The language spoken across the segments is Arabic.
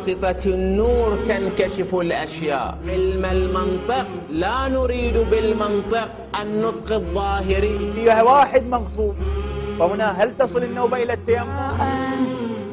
بواسطة النور تنكشف الأشياء. علم المنطق لا نريد بالمنطق النطق الظاهري. فيها واحد مغصوب، فهنا هل تصل النوبة إلى التيمم؟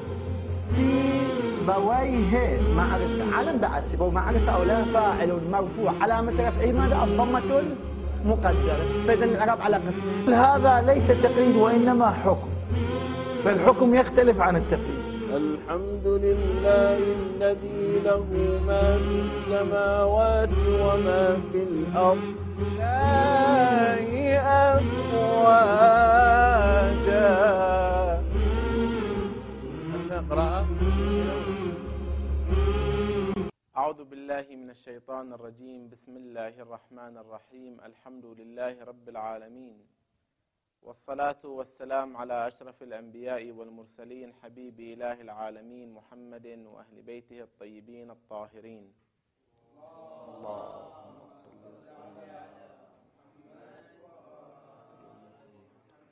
سيبويه معرفة، علم بعد سيبويه معرفة أو لا، فاعل مرفوع علامة رفعه ماذا؟ الضمة المقدرة. فإذا الإعراب على قسم. هذا ليس تقييد وإنما حكم، فالحكم يختلف عن التقييد. الحمد لله الذي له ما في السماوات وما في الأرض الله أفواجا. نقرأ. أعوذ بالله من الشيطان الرجيم. بسم الله الرحمن الرحيم. الحمد لله رب العالمين، والصلاة والسلام على أشرف الأنبياء والمرسلين، حبيب إله العالمين محمد وأهل بيته الطيبين الطاهرين. اللهم صل وسلم على محمد.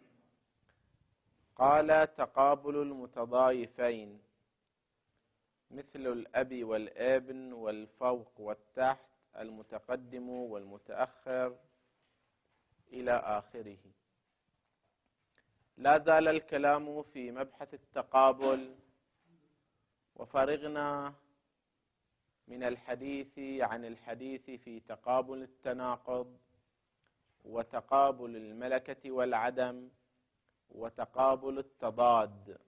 قال: تقابل المتضايفين مثل الأب والابن والفوق والتحت، المتقدم والمتأخر إلى آخره. لا زال الكلام في مبحث التقابل، وفرغنا من الحديث عن الحديث في تقابل التناقض وتقابل الملكة والعدم وتقابل التضاد.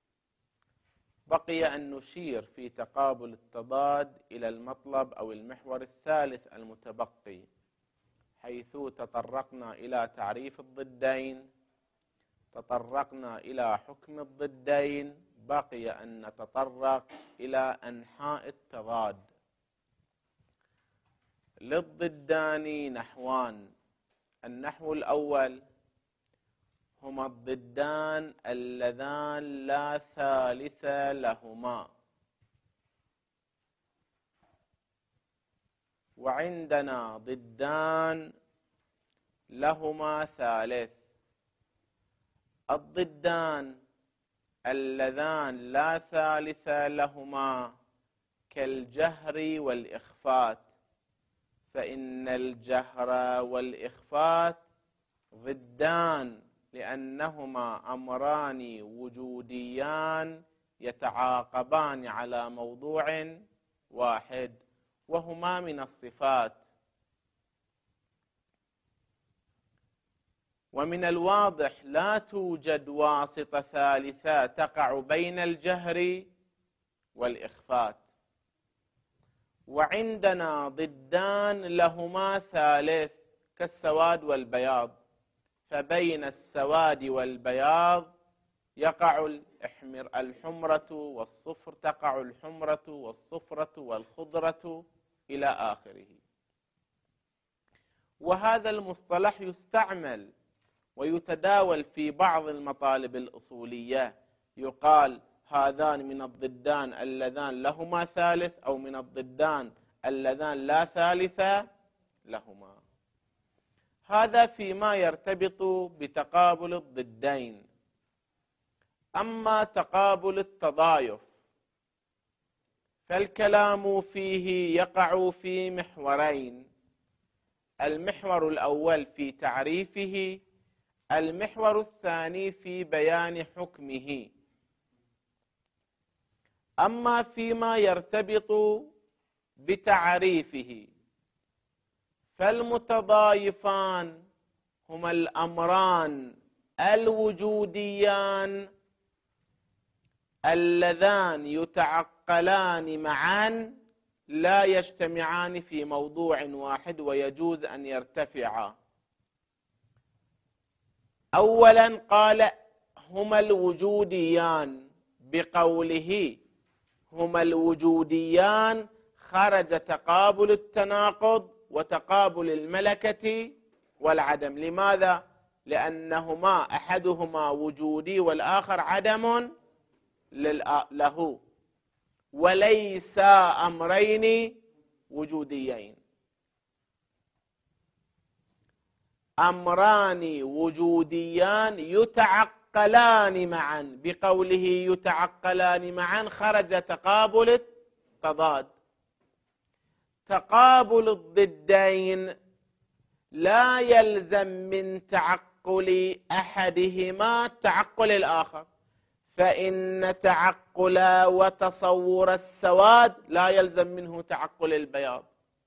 بقي أن نشير في تقابل التضاد إلى المطلب أو المحور الثالث المتبقي، حيث تطرقنا إلى تعريف الضدين، تطرقنا إلى حكم الضدين، بقي أن نتطرق إلى أنحاء التضاد. للضدان نحوان. النحو الأول: هما الضدان اللذان لا ثالث لهما. وعندنا ضدان لهما ثالث. الضدان اللذان لا ثالث لهما كالجهر والإخفات، فإن الجهر والإخفات ضدان لأنهما أمران وجوديان يتعاقبان على موضوع واحد، وهما من الصفات. ومن الواضح لا توجد واسطة ثالثة تقع بين الجهر والإخفات. وعندنا ضدان لهما ثالث كالسواد والبياض، فبين السواد والبياض يقع الحمرة والصفر، تقع الحمرة والصفرة والخضرة إلى آخره. وهذا المصطلح يستعمل ويتداول في بعض المطالب الأصولية، يقال هذان من الضدان اللذان لهما ثالث، أو من الضدان اللذان لا ثالث لهما. هذا فيما يرتبط بتقابل الضدين. أما تقابل التضايف فالكلام فيه يقع في محورين: المحور الأول في تعريفه، المحور الثاني في بيان حكمه. أما فيما يرتبط بتعريفه فالمتضايفان هما الأمران الوجوديان اللذان يتعقلان معا لا يجتمعان في موضوع واحد ويجوز أن يرتفعا. أولا قال هما الوجوديان، بقوله هما الوجوديان خرج تقابل التناقض وتقابل الملكة والعدم. لماذا؟ لأنهما أحدهما وجودي والآخر عدم له، وليس أمرين وجوديين، أمران وجوديان يتعقلان معا. بقوله يتعقلان معا خرج تقابل التضاد. تقابل الضدين لا يلزم من تعقل أحدهما تعقل الآخر، فإن تعقل وتصور السواد لا يلزم منه تعقل البياض،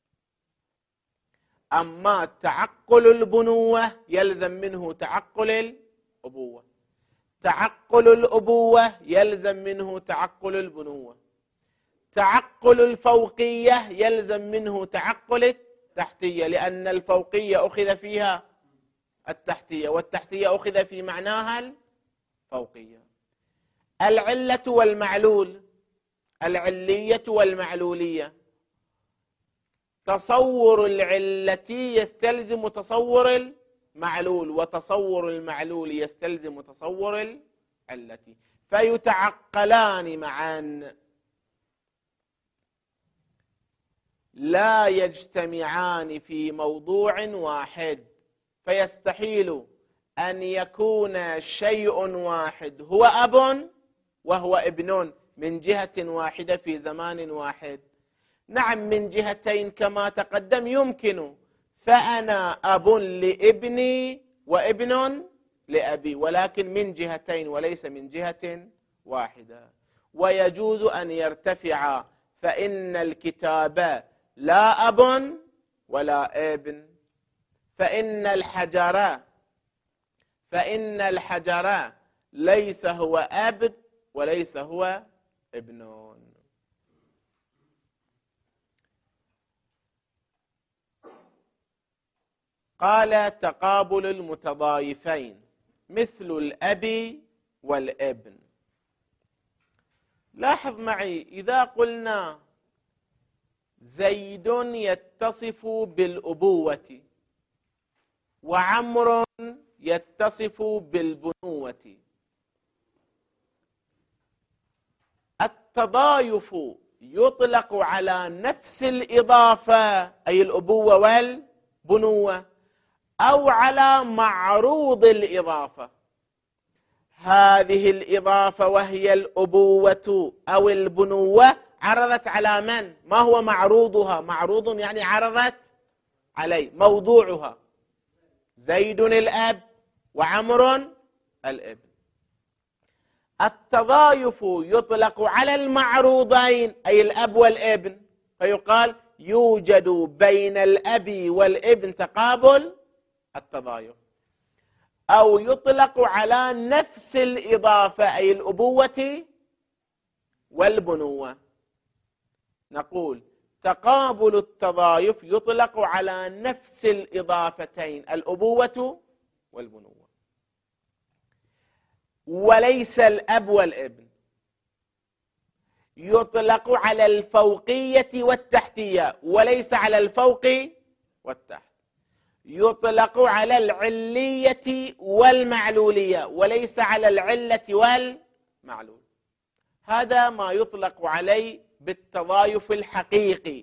أما تعقل البنوة يلزم منه تعقل الأبوة، تعقل الأبوة يلزم منه تعقل البنوة، تعقل الفوقية يلزم منه تعقل التحتية، لأن الفوقية أخذ فيها التحتية والتحتية أخذ في معناها الفوقية. العلة والمعلول، العلية والمعلولية، تصور العلة يستلزم تصور المعلول، وتصور المعلول يستلزم تصور العلة، فيتعقلان معا لا يجتمعان في موضوع واحد، فيستحيل أن يكون شيء واحد هو أب وهو ابن من جهة واحدة في زمان واحد. نعم من جهتين كما تقدم يمكن، فأنا أب لابني وابن لأبي، ولكن من جهتين وليس من جهة واحدة. ويجوز أن يرتفع، فإن الكتاب لا أب ولا ابن، فإن الحجر ليس هو أب وليس هو ابن. قال تقابل المتضايفين مثل الأب والابن. لاحظ معي، إذا قلنا زيد يتصف بالأبوة وعمر يتصف بالبنوة، التضايف يطلق على نفس الإضافة أي الأبوة والبنوة، أو على معروض الإضافة. هذه الإضافة وهي الأبوة أو البنوة عرضت على من؟ ما هو معروضها؟ معروض يعني عرضت عليه. موضوعها زيد الأب وعمر الابن. التضايف يطلق على المعروضين أي الأب والابن، فيقال يوجد بين الأب والابن تقابل التضايف. أو يطلق على نفس الإضافة أي الأبوة والبنوة. نقول تقابل التضايف يطلق على نفس الإضافتين الأبوة والبنوة، وليس الأب والابن. يطلق على الفوقية والتحتية وليس على الفوق والتحت. يطلق على العلية والمعلولية وليس على العلة والمعلول. هذا ما يطلق عليه بالتضايف الحقيقي،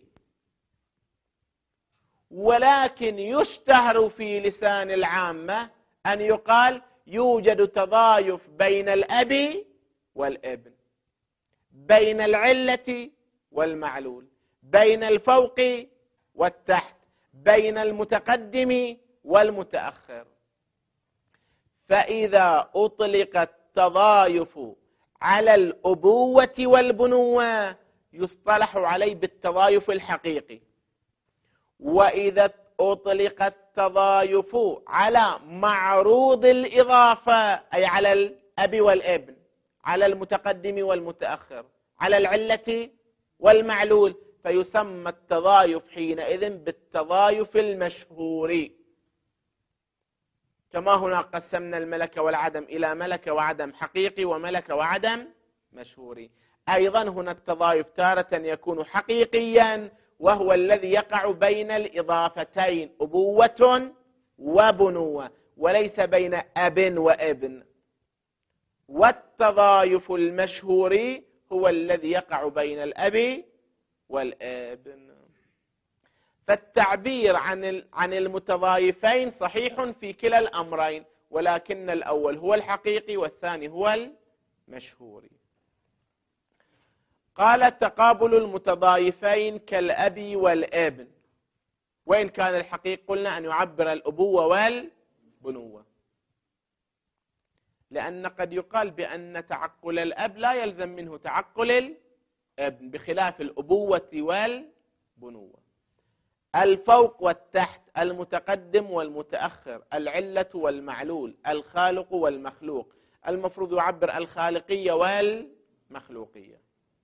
ولكن يشتهر في لسان العامة أن يقال يوجد تضايف بين الأب والابن، بين العلة والمعلول، بين الفوق والتحت، بين المتقدم والمتأخر. فإذا أطلق التضايف على الأبوة والبنوة يصطلح عليه بالتضايف الحقيقي، وإذا أطلق التضايف على معروض الإضافة أي على الأب والابن، على المتقدم والمتأخر، على العلة والمعلول، فيسمى التضايف حينئذ بالتضايف المشهور. كما هنا قسمنا الملك والعدم إلى ملك وعدم حقيقي وملك وعدم مشهوري، أيضا هنا التضايف تارة يكون حقيقيا، وهو الذي يقع بين الإضافتين أبوة وبنوة، وليس بين أب وابن. والتضايف المشهوري هو الذي يقع بين الأب والابن. فالتعبير عن المتضايفين صحيح في كلا الأمرين، ولكن الأول هو الحقيقي والثاني هو المشهوري. قال تقابل المتضايفين كالأب والابن، وإن كان الحقيق قلنا أن يعبر الأبوة والبنوة، لأن قد يقال بأن تعقل الأب لا يلزم منه تعقل الابن، بخلاف الأبوة والبنوة. الفوق والتحت، المتقدم والمتأخر، العلة والمعلول، الخالق والمخلوق، المفروض يعبر الخالقية والمخلوقية.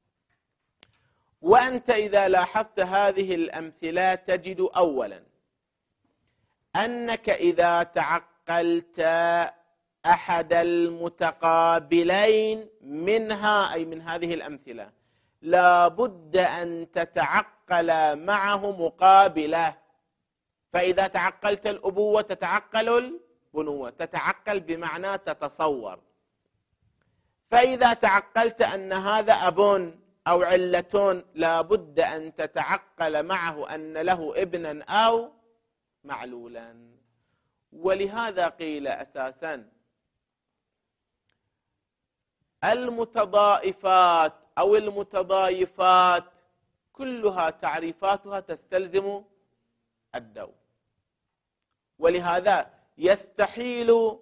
وأنت إذا لاحظت هذه الأمثلة تجد أولا أنك إذا تعقلت أحد المتقابلين منها، أي من هذه الأمثلة، لا بد أن تتعقل معه مقابله. فإذا تعقلت الأبوة تتعقل البنوة، تتعقل بمعنى تتصور. فإذا تعقلت أن هذا أب أو علة لا بد أن تتعقل معه أن له ابنا أو معلولا. ولهذا قيل أساسا المتضائفات أو المتضايفات كلها تعريفاتها تستلزم الدو، ولهذا يستحيل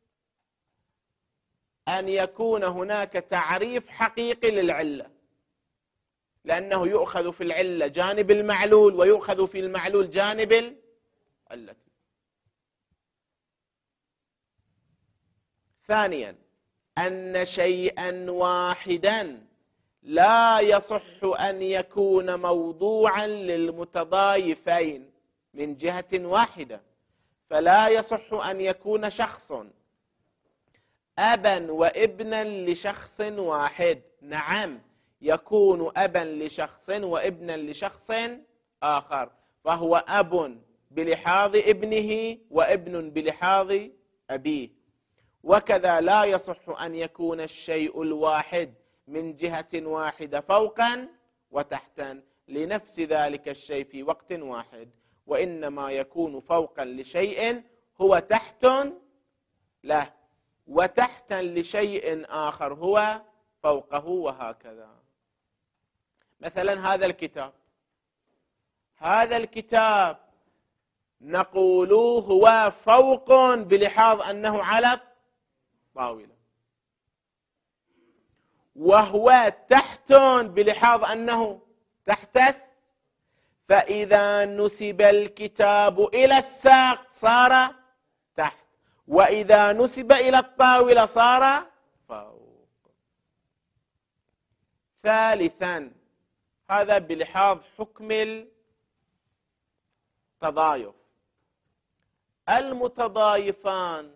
أن يكون هناك تعريف حقيقي للعلة، لأنه يؤخذ في العلة جانب المعلول ويؤخذ في المعلول جانب العلة. ثانيا أن شيئا واحدا لا يصح أن يكون موضوعا للمتضايفين من جهة واحدة، فلا يصح أن يكون شخص أبا وابنا لشخص واحد. نعم يكون أبا لشخص وابنا لشخص آخر، فهو أب بلحاظ ابنه وابن بلحاظ أبيه. وكذا لا يصح أن يكون الشيء الواحد من جهة واحدة فوقا وتحتا لنفس ذلك الشيء في وقت واحد، وإنما يكون فوقا لشيء هو تحت له، وتحتا لشيء آخر هو فوقه، وهكذا. مثلا هذا الكتاب نقول هو فوق بلحاظ أنه على الطاولة، وهو تحت بلحاظ أنه تحت، فإذا نسب الكتاب إلى الساق صار تحت، وإذا نسب إلى الطاولة صار فوق. ثالثا هذا بلحاظ حكم التضايف. المتضايفان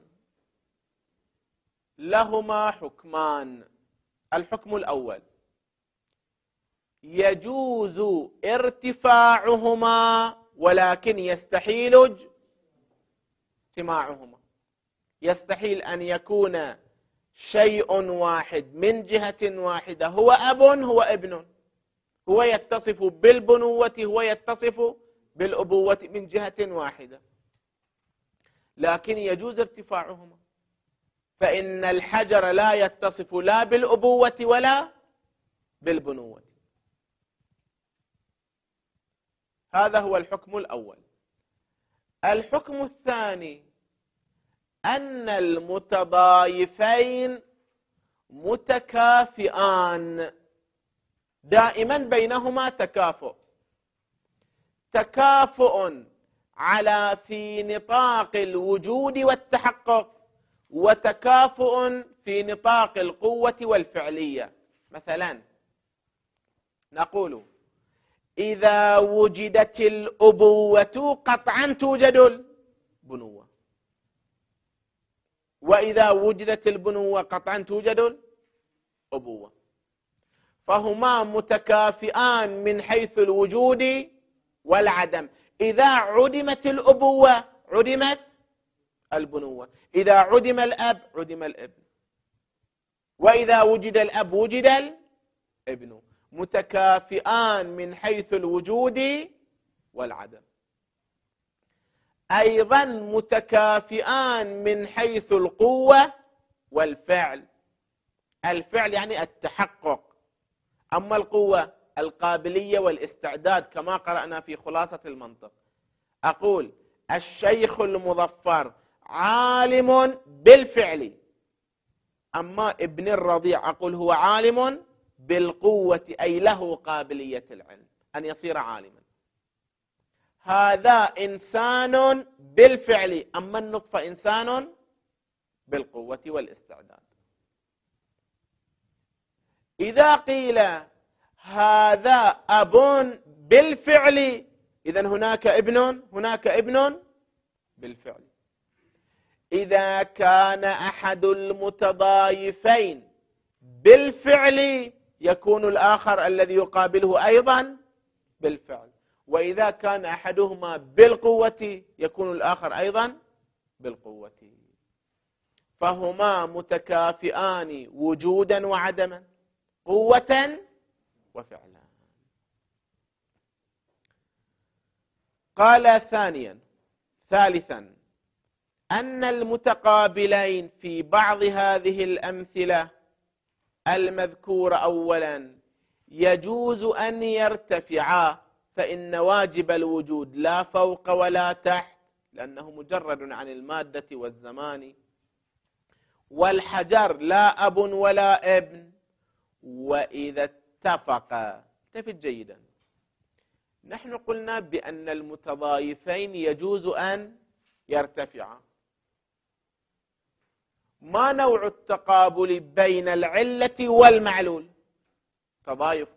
لهما حكمان. الحكم الأول يجوز ارتفاعهما ولكن يستحيل اجتماعهما. يستحيل أن يكون شيء واحد من جهة واحدة هو أب هو ابن، هو يتصف بالبنوة هو يتصف بالأبوة من جهة واحدة، لكن يجوز ارتفاعهما، فإن الحجر لا يتصف لا بالأبوة ولا بالبنوة. هذا هو الحكم الأول. الحكم الثاني أن المتضايفين متكافئان، دائما بينهما تكافؤ على في نطاق الوجود والتحقق، وتكافؤ في نطاق القوة والفعلية. مثلا نقول إذا وجدت الأبوة قطعا توجد البنوة، وإذا وجدت البنوة قطعا توجد الأبوة، فهما متكافئان من حيث الوجود والعدم. إذا عدمت الأبوة عدمت البنوة، إذا عدم الأب عدم الابن، وإذا وجد الأب وجد الابن. متكافئان من حيث الوجود والعدم. أيضا متكافئان من حيث القوة والفعل. الفعل يعني التحقق أما القوة القابلية والاستعداد كما قرأنا في خلاصة المنطق، أقول الشيخ المظفر عالم بالفعل، أما ابن الرضيع أقول هو عالم بالقوة، أي له قابلية العلم أن يصير عالما. هذا إنسان بالفعل، أما النطفة إنسان بالقوة والاستعداد. إذا قيل هذا أب بالفعل، إذن هناك ابن بالفعل. إذا كان أحد المتضايفين بالفعل يكون الآخر الذي يقابله أيضا بالفعل، وإذا كان أحدهما بالقوة يكون الآخر أيضا بالقوة، فهما متكافئان وجودا وعدما، قوة وفعلا. قال ثالثا أن المتقابلين في بعض هذه الأمثلة المذكورة أولا يجوز أن يرتفعا، فإن واجب الوجود لا فوق ولا تحت، لأنه مجرد عن المادة والزمان، والحجر لا أب ولا ابن. وإذا اتفقا، التفت جيدا، نحن قلنا بأن المتضايفين يجوز أن يرتفعا. ما نوع التقابل بين العلة والمعلول؟ تضايف.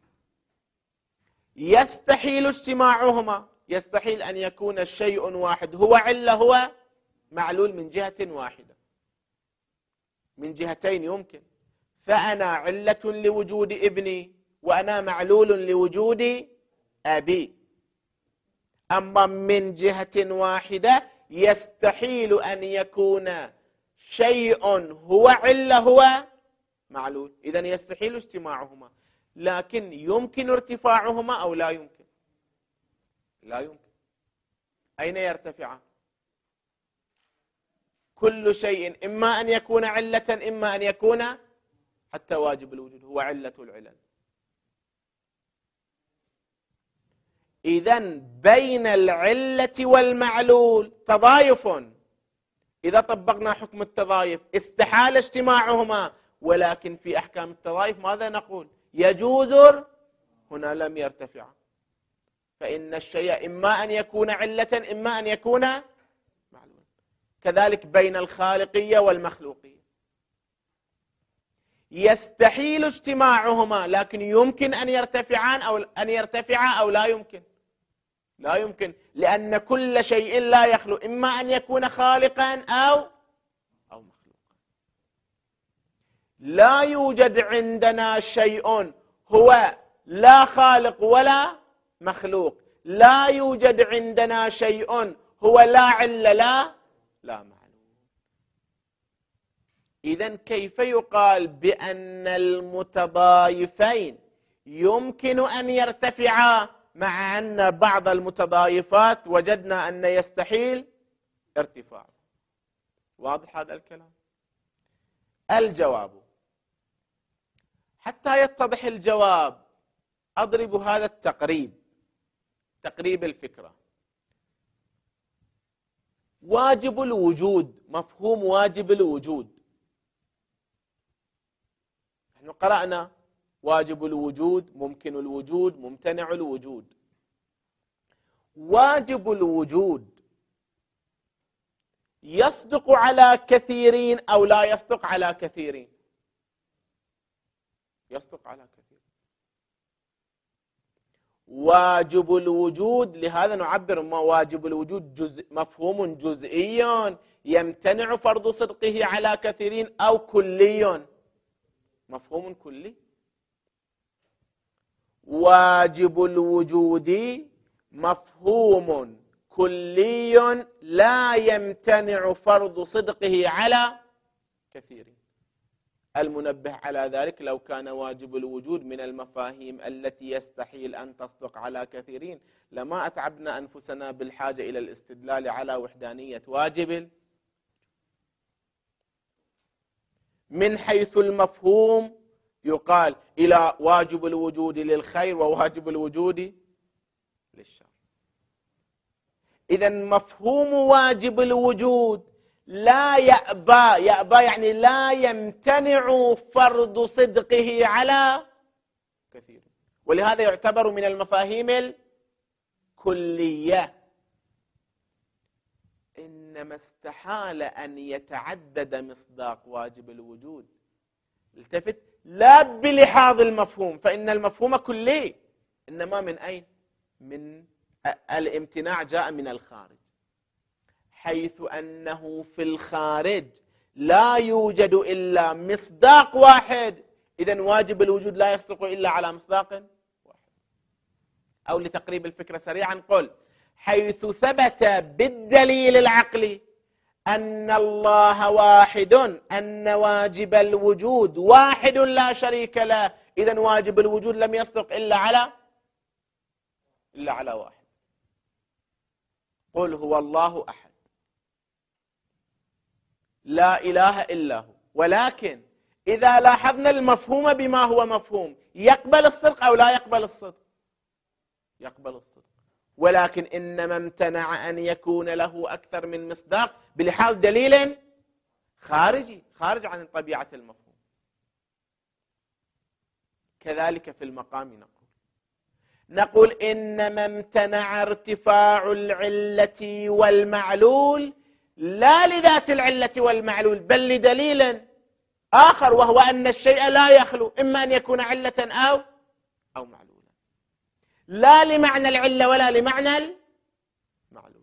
يستحيل اجتماعهما، يستحيل أن يكون الشيء واحد هو علة هو معلول من جهة واحدة، من جهتين يمكن، فأنا علة لوجود ابني وأنا معلول لوجود أبي. أما من جهة واحدة يستحيل أن يكون شيء هو علة هو معلول، إذن يستحيل اجتماعهما، لكن يمكن ارتفاعهما أو لا يمكن؟ لا يمكن. أين يرتفعان؟ كل شيء إما أن يكون علة إما أن يكون، حتى واجب الوجود هو علة العلل. إذن بين العلة والمعلول تضايف. إذا طبقنا حكم التضايف استحال اجتماعهما، ولكن في أحكام التضايف ماذا نقول؟ يجوز، هنا لم يرتفع، فإن الشيء إما أن يكون علة إما أن يكون معلولا. كذلك بين الخالقية والمخلوقية يستحيل اجتماعهما، لكن يمكن أن يرتفعا أو لا يمكن؟ لا يمكن، لأن كل شيء لا يخلو إما أن يكون خالقا أو مخلوقا. لا يوجد عندنا شيء هو لا خالق ولا مخلوق، لا يوجد عندنا شيء هو لا علة لا معلوم. إذن كيف يقال بأن المتضايفين يمكن أن يرتفعا مع أن بعض المتضايفات وجدنا أن يستحيل ارتفاع؟ واضح هذا الكلام؟ الجواب، حتى يتضح الجواب أضرب هذا تقريب الفكرة. واجب الوجود، مفهوم واجب الوجود، نحن قرأنا واجب الوجود، ممكن الوجود، ممتنع الوجود. واجب الوجود يصدق على كثيرين أو لا يصدق على كثيرين؟ يصدق على كثيرين. واجب الوجود، لهذا نعبر واجب الوجود مفهوم جزئي يمتنع فرض صدقه على كثيرين، أو كلي، مفهوم كلي. واجب الوجود مفهوم كلي لا يمتنع فرض صدقه على كثيرين. المنبه على ذلك لو كان واجب الوجود من المفاهيم التي يستحيل أن تصدق على كثيرين لما أتعبنا أنفسنا بالحاجة إلى الاستدلال على وحدانية واجب. من حيث المفهوم يقال إلى واجب الوجود للخير وواجب الوجود للشر. إذن مفهوم واجب الوجود لا يأبى يعني لا يمتنع فرض صدقه على كثير، ولهذا يعتبر من المفاهيم الكلية. إنما استحال أن يتعدد مصداق واجب الوجود. التفت، لا بلحاظ المفهوم، فإن المفهوم كلي، إنما من أين؟ من الامتناع جاء من الخارج، حيث أنه في الخارج لا يوجد إلا مصداق واحد، إذن واجب الوجود لا يصدق إلا على مصداق واحد. أو لتقريب الفكرة سريعا قل: حيث ثبت بالدليل العقلي أن الله واحد، أن واجب الوجود واحد لا شريك له، إذن واجب الوجود لم يصدق إلا على واحد. قل هو الله أحد لا إله إلا هو. ولكن إذا لاحظنا المفهوم بما هو مفهوم، يقبل الصدق أو لا يقبل الصدق؟ يقبل الصدق. ولكن إنما امتنع أن يكون له أكثر من مصداق بلحاظ دليل خارجي، خارج عن طبيعة المفهوم. كذلك في المقام نقول إنما امتنع ارتفاع العلة والمعلول لا لذات العلة والمعلول، بل لدليل آخر، وهو أن الشيء لا يخلو إما أن يكون علة أو معلولا، لا لمعنى العلة ولا لمعنى المعلول،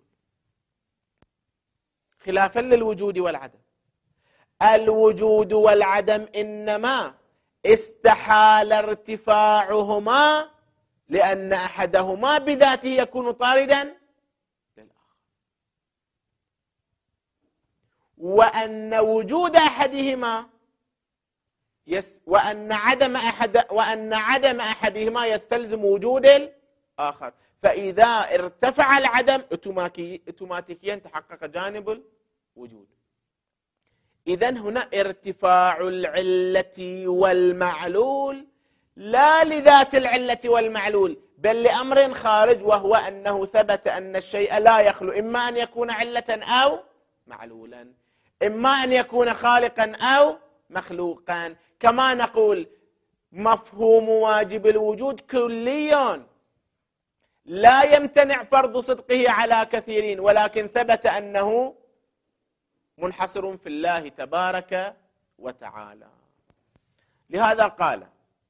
خلافا للوجود والعدم. الوجود والعدم إنما استحال ارتفاعهما لأن أحدهما بذاته يكون طاردا للآخر، وأن وجود أحدهما وأن عدم أحدهما يستلزم وجود الآخر. فإذا ارتفع العدم اوتوماتيكيا تحقق جانب الوجود. إذن هنا ارتفاع العلة والمعلول لا لذات العلة والمعلول، بل لأمر خارج، وهو أنه ثبت أن الشيء لا يخلو إما أن يكون علة أو معلولا، إما أن يكون خالقا أو مخلوقا. كما نقول مفهوم واجب الوجود كلي لا يمتنع فرض صدقه على كثيرين، ولكن ثبت أنه منحصر في الله تبارك وتعالى. لهذا قال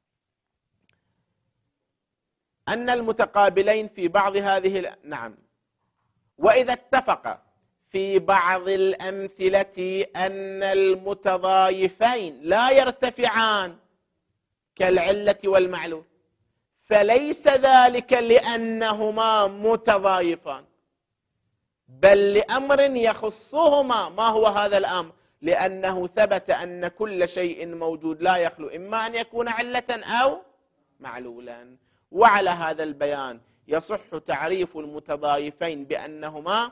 أن المتقابلين في بعض هذه وإذا اتفق في بعض الأمثلة أن المتضايفين لا يرتفعان كالعلة والمعلول، فليس ذلك لأنهما متضايفان، بل لأمر يخصهما. ما هو هذا الأمر؟ لأنه ثبت أن كل شيء موجود لا يخلو إما أن يكون علة أو معلولا. وعلى هذا البيان يصح تعريف المتضايفين بأنهما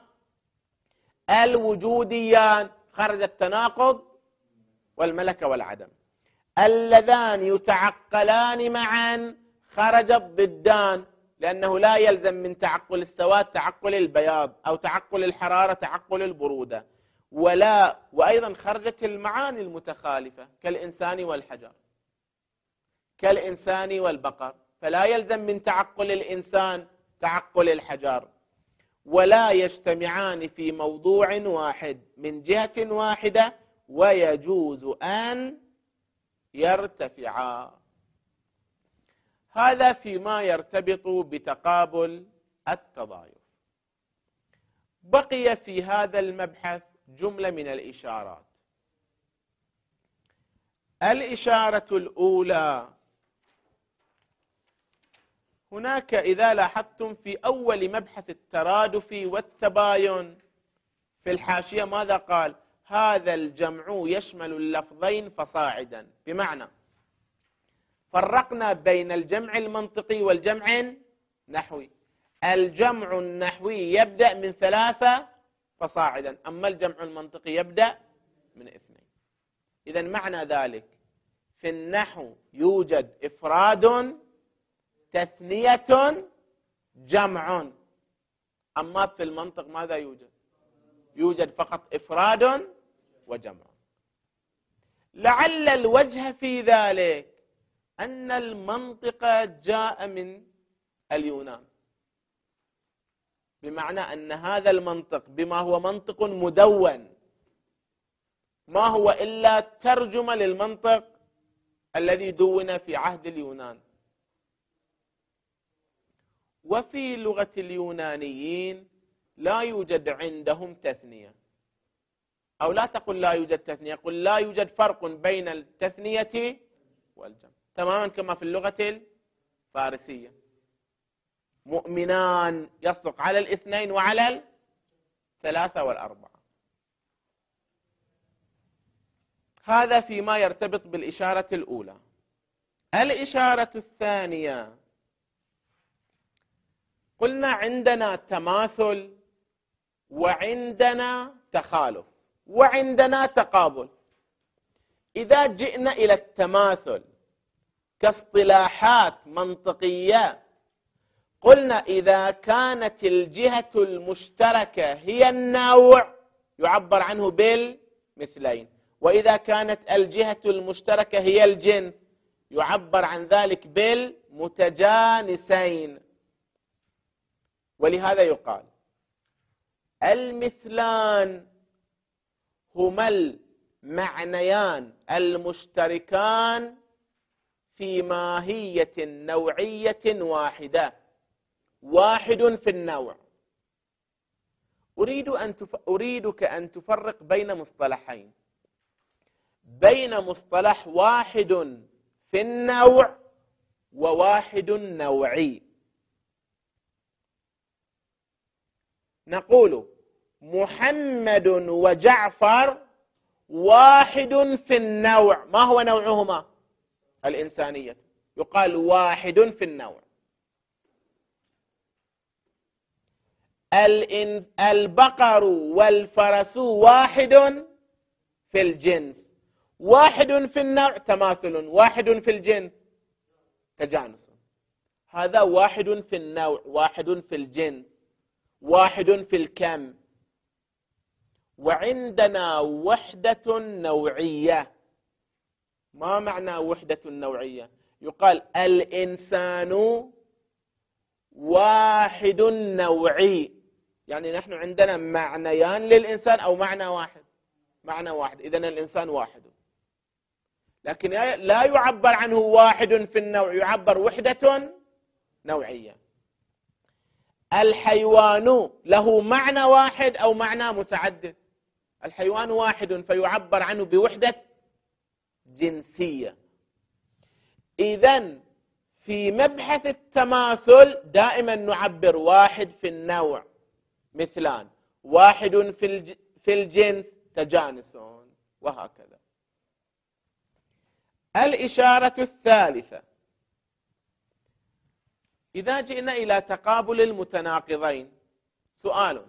الوجوديان، خرج التناقض والملكة والعدم، اللذان يتعقلان معا، خرج الضدان، لأنه لا يلزم من تعقل السواد تعقل البياض، أو تعقل الحرارة تعقل البرودة، وأيضا خرجت المعاني المتخالفة كالإنسان والحجر، كالإنسان والبقر، فلا يلزم من تعقل الإنسان تعقل الحجر، ولا يجتمعان في موضوع واحد من جهة واحدة، ويجوز أن يرتفعا. هذا فيما يرتبط بتقابل التضايف. بقي في هذا المبحث جملة من الإشارات. الإشارة الأولى، هناك إذا لاحظتم في أول مبحث الترادف والتباين في الحاشية ماذا قال؟ هذا الجمع يشمل اللفظين فصاعدا، بمعنى فرقنا بين الجمع المنطقي والجمع النحوي. الجمع النحوي يبدأ من 3 فصاعدا، أما الجمع المنطقي يبدأ من 2. إذن معنى ذلك في النحو يوجد إفراد، تثنية، جمع. أما في المنطق ماذا يوجد؟ يوجد فقط إفراد وجمع. لعل الوجه في ذلك أن المنطق جاء من اليونان، بمعنى أن هذا المنطق بما هو منطق مدون ما هو إلا ترجمة للمنطق الذي دون في عهد اليونان. وفي لغة اليونانيين لا يوجد عندهم تثنية، أو لا تقل لا يوجد تثنية، قل لا يوجد فرق بين التثنية والجمع، تماما كما في اللغة الفارسية. مؤمنان يصدق على الاثنين وعلى الثلاثة والأربعة. هذا فيما يرتبط بالإشارة الأولى. الإشارة الثانية، قلنا عندنا تماثل وعندنا تخالف وعندنا تقابل. إذا جئنا إلى التماثل كاصطلاحات منطقية، قلنا إذا كانت الجهة المشتركة هي النوع يعبر عنه بالمثلين، وإذا كانت الجهة المشتركة هي الجنس يعبر عن ذلك بالمتجانسين. ولهذا يقال المثلان هما المعنيان المشتركان في ماهية نوعية واحدة، واحد في النوع. أريدك أن تفرق بين مصطلحين، بين مصطلح واحد في النوع وواحد نوعي. نقول محمد وجعفر واحد في النوع. ما هو نوعهما؟ الإنسانية. يقال واحد في النوع. البقر والفرس واحد في الجنس. واحد في النوع تماثل، واحد في الجنس تجانس. هذا واحد في النوع، واحد في الجنس، واحد في الكم. وعندنا وحدة نوعية. ما معنى وحدة نوعية؟ يقال الإنسان واحد نوعي، يعني نحن عندنا معنيان للإنسان أو معنى واحد؟ معنى واحد. إذن الإنسان واحد، لكن لا يعبر عنه واحد في النوع، يعبر وحدة نوعية. الحيوان له معنى واحد أو معنى متعدد؟ الحيوان واحد فيعبر عنه بوحدة جنسية. إذن في مبحث التماثل دائما نعبر واحد في النوع مثلان، واحد في الجنس تجانسون، وهكذا. الإشارة الثالثة، إذا جئنا إلى تقابل المتناقضين، سؤال: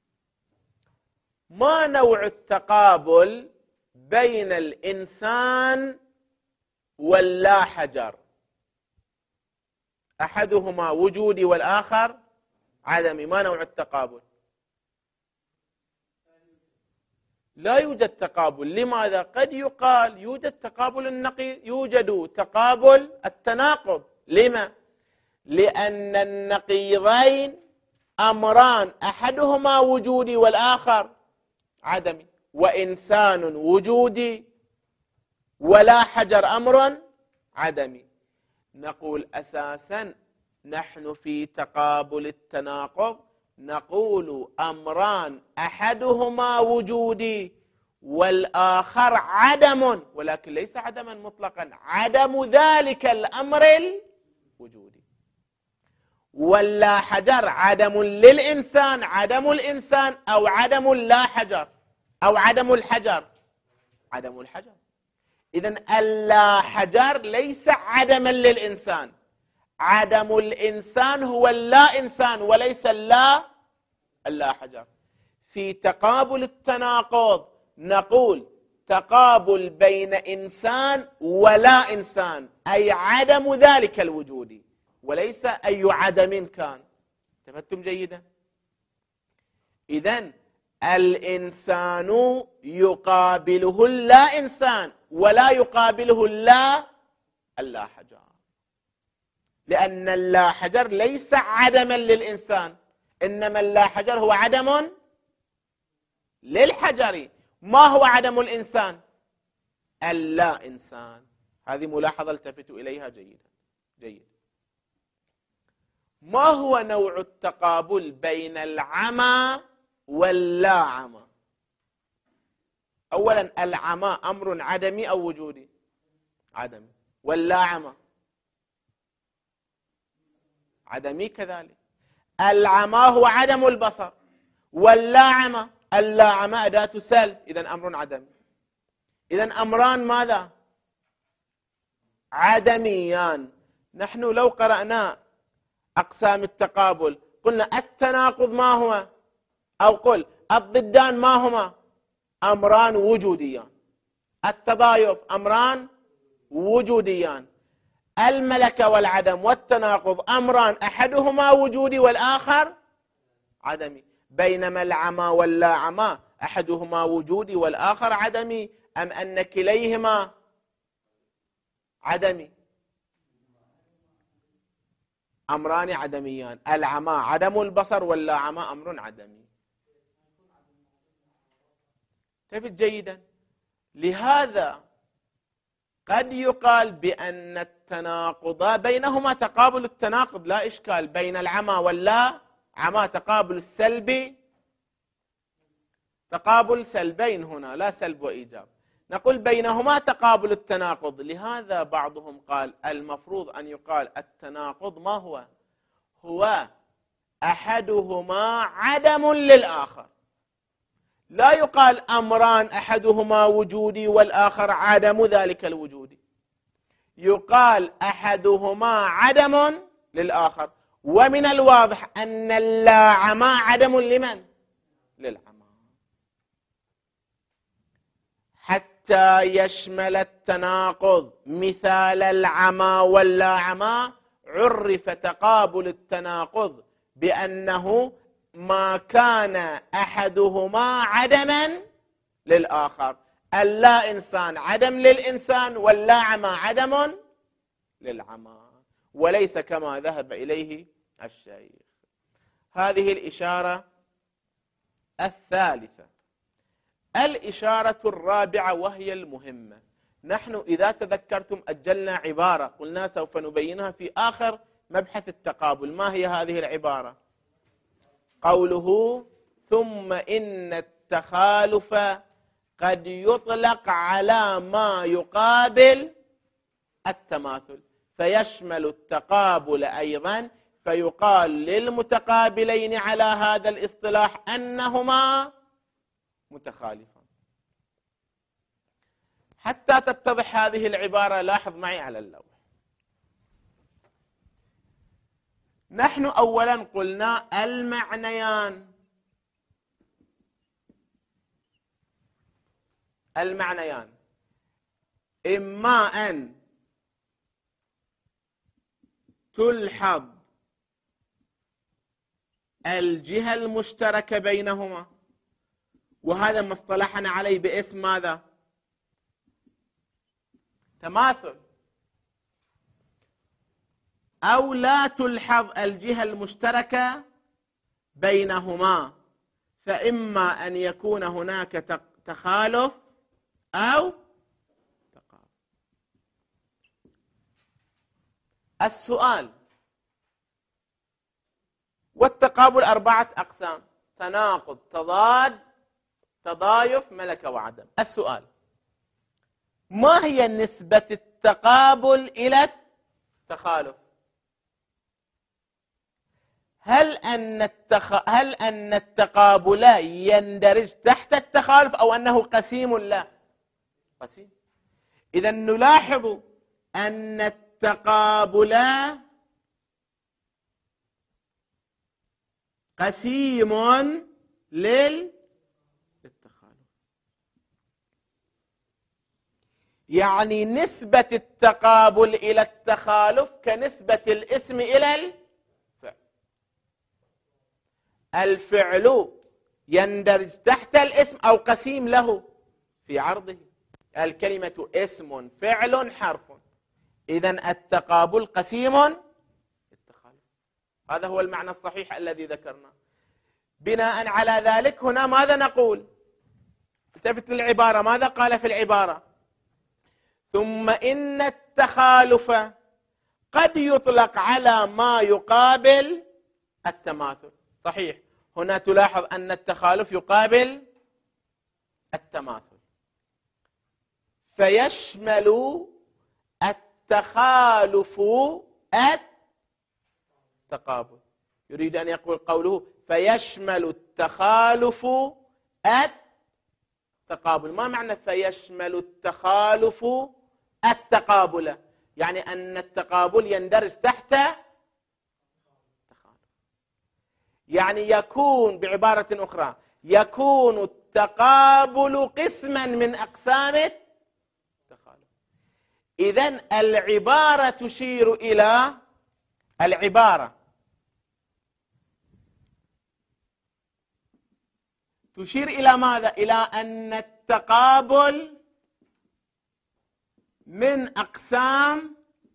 ما نوع التقابل بين الإنسان واللا حجر؟ أحدهما وجودي والآخر عدمي. ما نوع التقابل؟ لا يوجد تقابل. لماذا؟ قد يقال يوجد تقابل النقيض، يوجد تقابل التناقض. لما؟ لأن النقيضين أمران، أحدهما وجودي والآخر عدمي. وإنسان وجودي ولا حجر أمر عدمي. نقول أساسا نحن في تقابل التناقض نقول أمران أحدهما وجودي والآخر عدم، ولكن ليس عدما مطلقا، عدم ذلك الأمر الوجودي. واللا حجر عدم للإنسان، عدم الإنسان، أو عدم اللا حجر، أو عدم الحجر، عدم الحجر. إذن اللا حجر ليس عدما للإنسان، عدم الإنسان هو اللا إنسان وليس اللا حجر. في تقابل التناقض نقول تقابل بين إنسان ولا إنسان، أي عدم ذلك الوجود، وليس أي عدم كان. تفهمتم جيدا؟ إذن الإنسان يقابله اللا إنسان ولا يقابله اللا حجر، لأن اللا حجر ليس عدما للإنسان، إنما اللا حجر هو عدم للحجر. ما هو عدم الإنسان؟ اللا إنسان. هذه ملاحظة التفتوا إليها جيدا. جيد. ما هو نوع التقابل بين العمى واللا عمى؟ أولا، العمى أمر عدمي أو وجودي؟ عدمي. واللا عمى عدمي كذلك. العمى هو عدم البصر، واللا عمى اللا عمى أداة سلب، إذن أمر عدمي. إذن أمران ماذا؟ عدميان. نحن لو قرأنا أقسام التقابل قلنا التناقض ما هو؟ أو قل الضدان ما هما؟ أمران وجوديان. التضايف أمران وجوديان. الملكة والعدم والتناقض أمران أحدهما وجودي والآخر عدمي. بينما العمى واللا عمى أحدهما وجودي والآخر عدمي، أم أن كليهما عدمي؟ أمران عدميان. العمى عدم البصر واللا عمى أمر عدمي. تفت جيدا؟ لهذا قد يقال بأن التناقض بينهما تقابل التناقض، لا إشكال. بين العمى واللا عمى تقابل السلبي، تقابل سلبين هنا، لا سلب وإيجاب. نقول بينهما تقابل التناقض. لهذا بعضهم قال المفروض أن يقال التناقض ما هو؟ هو أحدهما عدم للآخر. لا يقال أمران أحدهما وجودي والآخر عدم ذلك الوجود. يقال أحدهما عدم للآخر. ومن الواضح أن اللا عمى عدم لمن؟ للعمى. حتى يشمل التناقض مثال العمى واللا عمى، عرف تقابل التناقض بأنه ما كان أحدهما عدما للآخر. اللا إنسان عدم للإنسان، واللا عمى عدم للعمى، وليس كما ذهب إليه الشيخ. هذه الإشارة الثالثة. الإشارة الرابعة وهي المهمة. نحن إذا تذكرتم أجلنا عبارة قلنا سوف نبينها في آخر مبحث التقابل. ما هي هذه العبارة؟ قوله ثم إن التخالف قد يطلق على ما يقابل التماثل، فيشمل التقابل أيضا، فيقال للمتقابلين على هذا الاصطلاح أنهما متخالفان. حتى تتضح هذه العبارة لاحظ معي على اللوح. نحن أولا قلنا المعنيان إما أن تلحظ الجهة المشتركة بينهما، وهذا ما اصطلحنا عليه باسم ماذا؟ تماثل. أو لا تلحظ الجهة المشتركة بينهما، فإما أن يكون هناك تخالف أو تقابل. السؤال: والتقابل 4 أقسام: تناقض، تضاد، تضايف، ملكة وعدم. السؤال: ما هي نسبة التقابل إلى التخالف؟ هل أن التقابل يندرج تحت التخالف أو أنه قسيم؟ لا، قسيم. إذا نلاحظ أن التقابل قسيم للتخالف. يعني نسبة التقابل إلى التخالف كنسبة الاسم إلى الفعل. الفعل يندرج تحت الاسم أو قسيم له في عرضه. الكلمة اسم فعل حرف، إذن التقابل قسيم التخالف. هذا هو المعنى الصحيح الذي ذكرناه. بناء على ذلك هنا ماذا نقول؟ التفت للعبارة، ماذا قال في العبارة؟ ثم إن التخالف قد يطلق على ما يقابل التماثل. صحيح، هنا تلاحظ أن التخالف يقابل التماثل، فيشمل التخالف التقابل. يريد أن يقول قوله فيشمل التخالف التقابل. ما معنى فيشمل التخالف التقابل؟ يعني أن التقابل يندرج تحت التخالف. يعني يكون بعبارة أخرى يكون التقابل قسما من أقسام التخالف. إذن العبارة تشير إلى تشير إلى ماذا؟ إلى أن التقابل من أقسام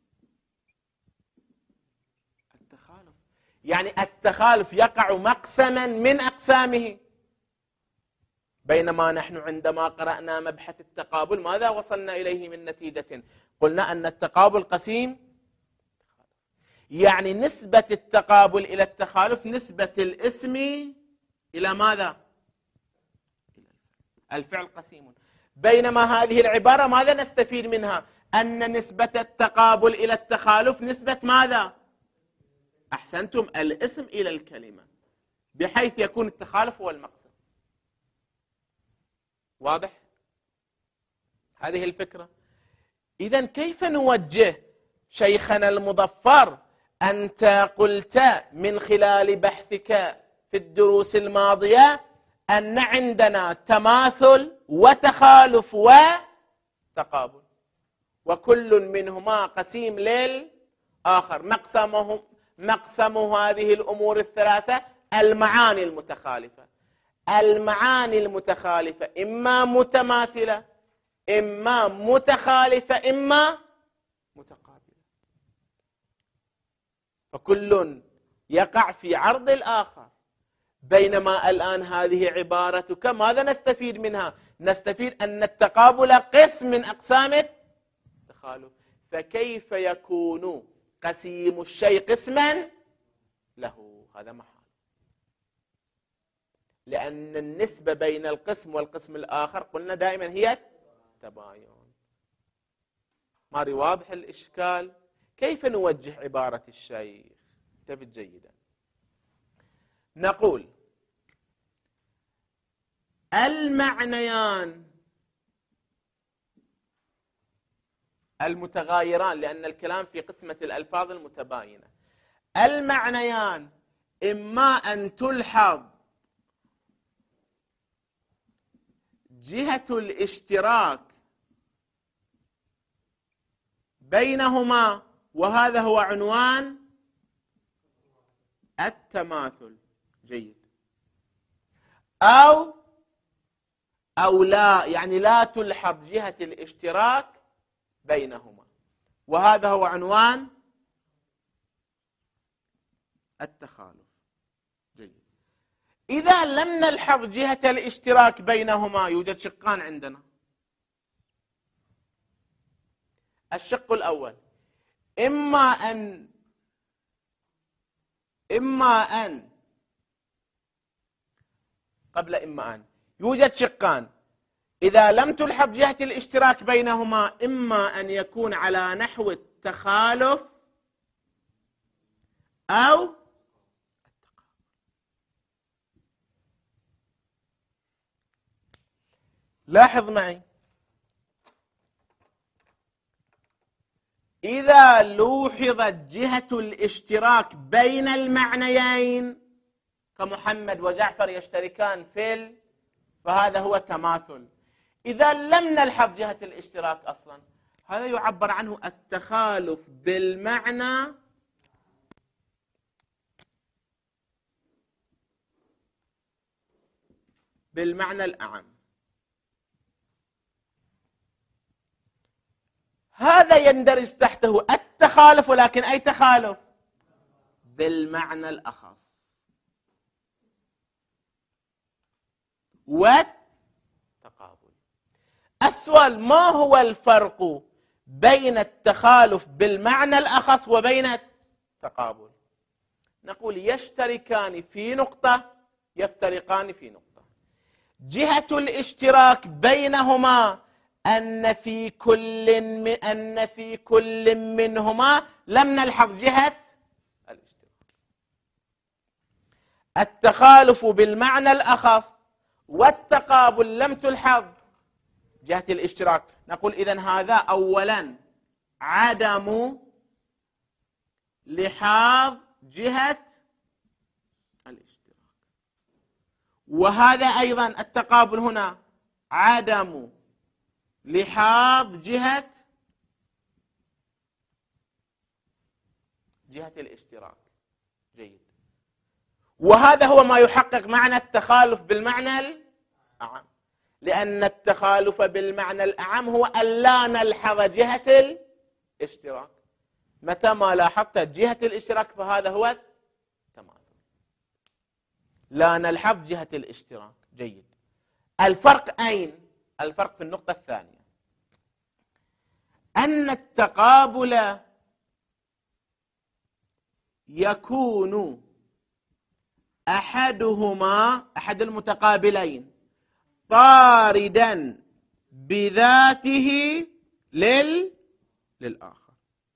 التخالف، يعني التخالف يقع مقسما من أقسامه. بينما نحن عندما قرأنا مبحث التقابل ماذا وصلنا إليه من نتيجة؟ قلنا أن التقابل قسيم، يعني نسبة التقابل إلى التخالف نسبة الاسم إلى ماذا؟ الفعل قسيم. بينما هذه العبارة ماذا نستفيد منها؟ أن نسبة التقابل إلى التخالف نسبة ماذا؟ أحسنتم، الاسم إلى الكلمة، بحيث يكون التخالف هو المقصد. واضح؟ هذه الفكرة. إذن كيف نوجه شيخنا المظفر؟ أنت قلت من خلال بحثك في الدروس الماضية أن عندنا تماثل وتخالف وتقابل، وكل منهما قسيم للآخر. مقسم هذه الأمور الثلاثة المعاني المتخالفة. المعاني المتخالفة إما متماثلة، إما متخالفة، إما متقابلة، فكل يقع في عرض الآخر. بينما الآن هذه عبارتك ماذا نستفيد منها؟ نستفيد أن التقابل قسم من أقسام التخالف، فكيف يكون قسيم الشيء قسما له؟ هذا محال، لأن النسبة بين القسم والقسم الآخر قلنا دائما هي التباين. ماري واضح الإشكال؟ كيف نوجه عبارة الشيخ؟ انتبه جيدا. نقول المعنيان المتغايران، لأن الكلام في قسمة الألفاظ المتباينة. المعنيان إما أن تلحظ جهة الاشتراك بينهما، وهذا هو عنوان التماثل. جيد. أو لا، يعني لا تلحظ جهة الاشتراك بينهما، وهذا هو عنوان التخالف. جيد. إذا لم نلحظ جهة الاشتراك بينهما يوجد شقان عندنا. الشق الأول إما أن قبل إما أن يوجد شقان. إذا لم تلحظ جهة الاشتراك بينهما إما أن يكون على نحو التخالف أو التقابل. لاحظ معي، إذا لوحظت جهة الاشتراك بين المعنيين كمحمد وجعفر يشتركان فهذا هو تماثل. إذا لم نلحظ جهة الاشتراك أصلا، هذا يعبر عنه التخالف بالمعنى الأعم. هذا يندرج تحته التخالف، ولكن أي تخالف؟ بالمعنى الأخص. والتقابل. السؤال: ما هو الفرق بين التخالف بالمعنى الأخص وبين التقابل؟ نقول يشتركان في نقطة، يفترقان في نقطة. جهة الاشتراك بينهما أن في كل منهما لم نلحظ جهة الاشتراك. التخالف بالمعنى الأخص والتقابل لم تلحظ جهة الاشتراك. نقول إذن هذا أولا عدم لحاظ جهة الاشتراك، وهذا أيضا التقابل هنا عدم لحاظ جهة الاشتراك. جيد. وهذا هو ما يحقق معنى التخالف بالمعنى الأعم، لأن التخالف بالمعنى الأعم هو أن لا نلحظ جهة الاشتراك. متى ما لاحظت جهة الاشتراك فهذا هو التماثل، لا نلحظ جهة الاشتراك. جيد. الفرق أين؟ الفرق في النقطة الثانية، أن التقابل يكون أحد المتقابلين طاردا بذاته للآخر،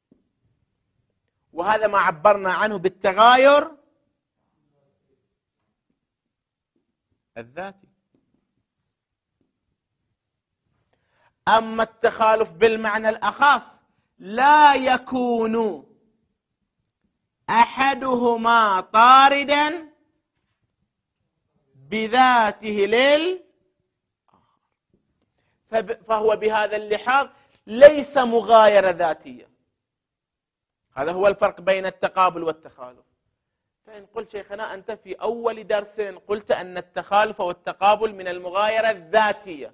وهذا ما عبرنا عنه بالتغاير الذاتي. أما التخالف بالمعنى الأخص لا يكون أحدهما طاردا بذاته للآخر، فهو بهذا اللحاظ ليس مغايرة ذاتية. هذا هو الفرق بين التقابل والتخالف. فإن قلت شيخنا أنت في أول درس قلت أن التخالف والتقابل من المغايرة الذاتية،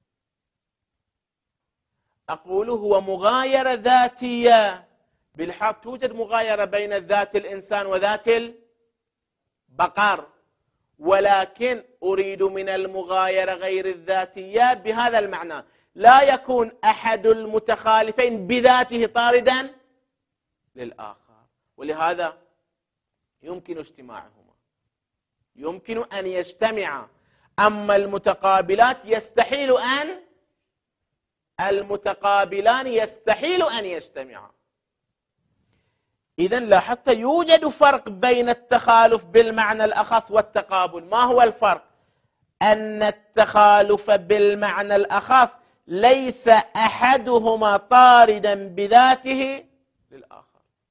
أقول هو مغايرة ذاتية بالحال توجد مغايرة بين ذات الإنسان وذات البقر، ولكن أريد من المغايرة غير الذاتية بهذا المعنى، لا يكون أحد المتخالفين بذاته طاردا للآخر، ولهذا يمكن اجتماعهما، يمكن أن يجتمعا. أما المتقابلان يستحيل أن يجتمعا. إذن لاحظت يوجد فرق بين التخالف بالمعنى الأخص والتقابل. ما هو الفرق؟ أن التخالف بالمعنى الأخص ليس أحدهما طاردا بذاته للآخر،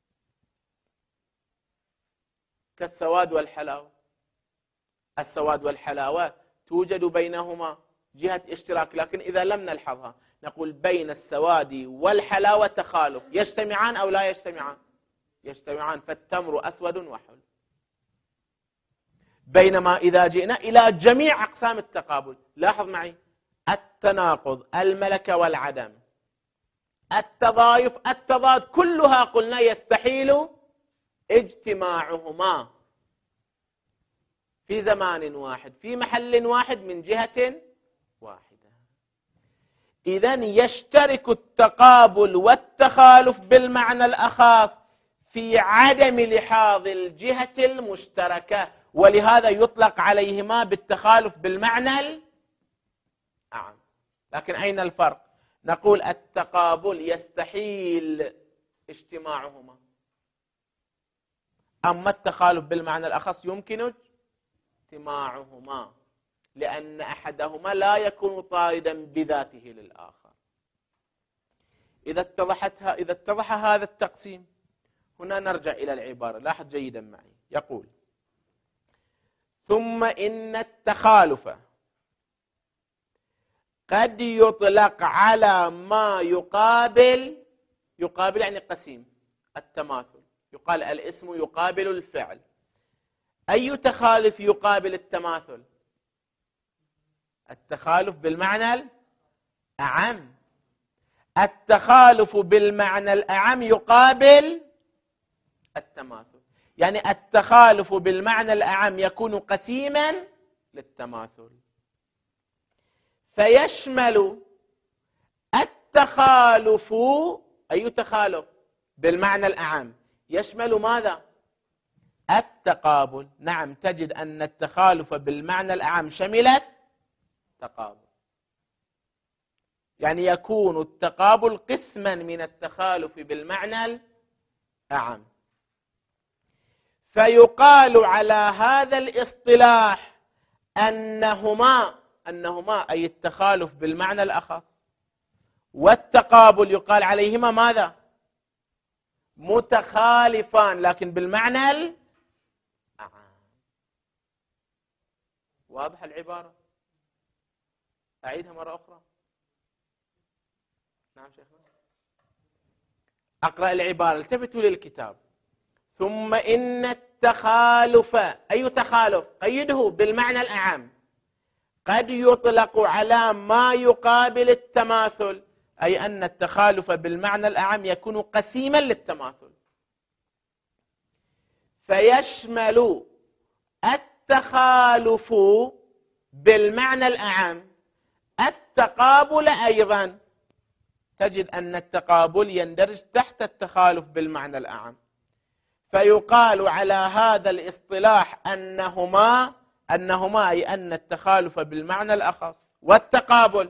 كالسواد والحلاوة. السواد والحلاوة توجد بينهما جهة اشتراك، لكن إذا لم نلحظها نقول بين السواد والحلاوة تخالف. يجتمعان أو لا يجتمعان؟ يجتمعان، فالتمر أسود وحلو. بينما إذا جئنا إلى جميع أقسام التقابل، لاحظ معي التناقض، الملكة والعدم، التضايف، التضاد، كلها قلنا يستحيل اجتماعهما في زمان واحد في محل واحد من جهة واحدة. إذن يشترك التقابل والتخالف بالمعنى الأخص في عدم لحاظ الجهة المشتركة، ولهذا يطلق عليهما بالتخالف بالمعنى الأعم. لكن أين الفرق؟ نقول التقابل يستحيل اجتماعهما، أما التخالف بالمعنى الأخص يمكن اجتماعهما، لأن أحدهما لا يكون طاردا بذاته للآخر. إذا اتضح هذا التقسيم، هنا نرجع إلى العبارة. لاحظ جيدا معي، يقول: ثم إن التخالف قد يطلق على ما يقابل يعني قسيم التماثل، يقال الاسم يقابل الفعل. أي تخالف يقابل التماثل؟ التخالف بالمعنى الأعم. التخالف بالمعنى الأعم يقابل التماثل، يعني التخالف بالمعنى الأعم يكون قسيما للتماثل، فيشمل التخالف، أي تخالف بالمعنى الأعم يشمل ماذا؟ التقابل. نعم، تجد أن التخالف بالمعنى الأعم شملت تقابل، يعني يكون التقابل قسما من التخالف بالمعنى الأعم. فيقال على هذا الاصطلاح أنهما أي التخالف بالمعنى الأخص والتقابل يقال عليهما ماذا؟ متخالفان، لكن بالمعنى الأعم. واضح العبارة؟ أعيدها مرة أخرى. نعم شيخنا، أقرأ العبارة، التفتوا للكتاب. ثم إن التخالف، أي تخالف؟ قيده بالمعنى الأعم، قد يطلق على ما يقابل التماثل، أي أن التخالف بالمعنى الأعم يكون قسيما للتماثل، فيشمل التخالف بالمعنى الأعم التقابل أيضا. تجد أن التقابل يندرج تحت التخالف بالمعنى الأعم، فيقال على هذا الاصطلاح أنهما أي أن التخالف بالمعنى الأخص والتقابل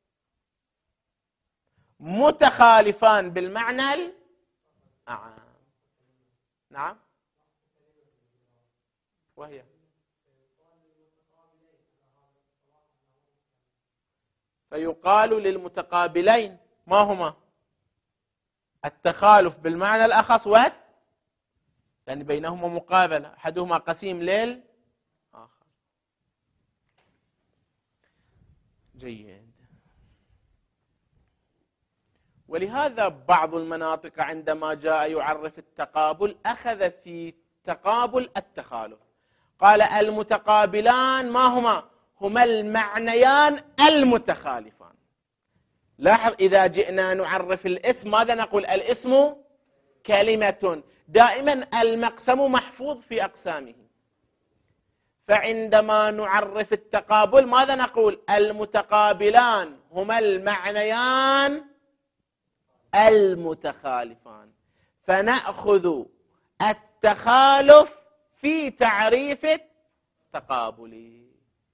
متخالفان بالمعنى الأعم. نعم، وهي فيقال للمتقابلين ما هما؟ التخالف بالمعنى الأخص يعني بينهما مقابلة، أحدهما قسيم للآخر. جيد. ولهذا بعض المناطق عندما جاء يعرف التقابل أخذ في تقابل التخالف، قال المتقابلان ما هما المعنيان المتخالفان. لاحظ، إذا جئنا نعرف الاسم ماذا نقول؟ الاسم كلمة، دائما المقسم محفوظ في أقسامه. فعندما نعرف التقابل ماذا نقول؟ المتقابلان هما المعنيان المتخالفان، فنأخذ التخالف في تعريف التقابل.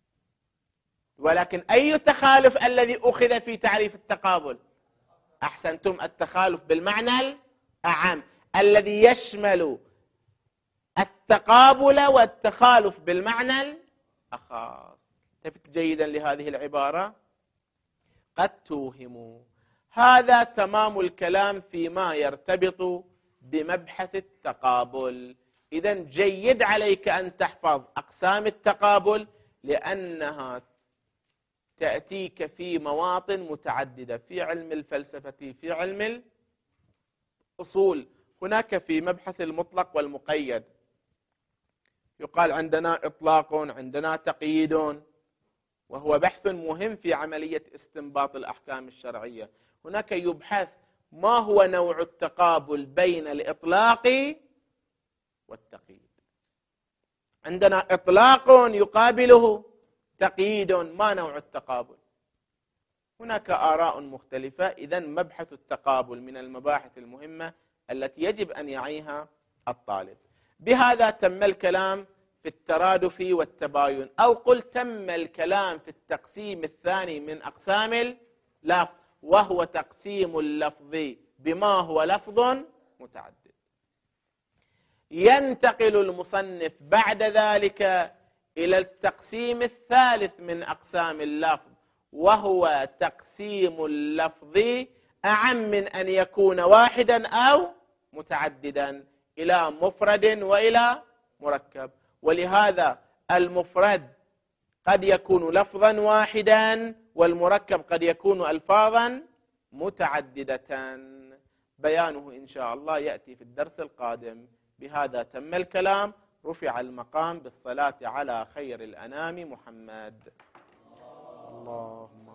ولكن أي تخالف الذي أخذ في تعريف التقابل؟ أحسنتم، التخالف بالمعنى الأعم الذي يشمل التقابل والتخالف بالمعنى الأخص. التفت جيدا لهذه العبارة، قد توهموا. هذا تمام الكلام فيما يرتبط بمبحث التقابل. إذن جيد عليك أن تحفظ أقسام التقابل، لأنها تأتيك في مواطن متعددة في علم الفلسفة، في علم الأصول. هناك في مبحث المطلق والمقيد يقال عندنا إطلاق، عندنا تقييد، وهو بحث مهم في عملية استنباط الأحكام الشرعية. هناك يبحث ما هو نوع التقابل بين الإطلاق والتقييد. عندنا إطلاق يقابله تقييد، ما نوع التقابل؟ هناك آراء مختلفة. إذن مبحث التقابل من المباحث المهمة التي يجب أن يعيها الطالب. بهذا تم الكلام في الترادف والتباين، أو قل تم الكلام في التقسيم الثاني من أقسام اللفظ، وهو تقسيم اللفظ بما هو لفظ متعدد. ينتقل المصنف بعد ذلك إلى التقسيم الثالث من أقسام اللفظ، وهو تقسيم اللفظ أعم من أن يكون واحدا أو متعددا إلى مفرد وإلى مركب. ولهذا المفرد قد يكون لفظا واحدا، والمركب قد يكون ألفاظا متعددة. بيانه إن شاء الله يأتي في الدرس القادم. بهذا تم الكلام. رفع المقام بالصلاة على خير الأنام محمد. اللهم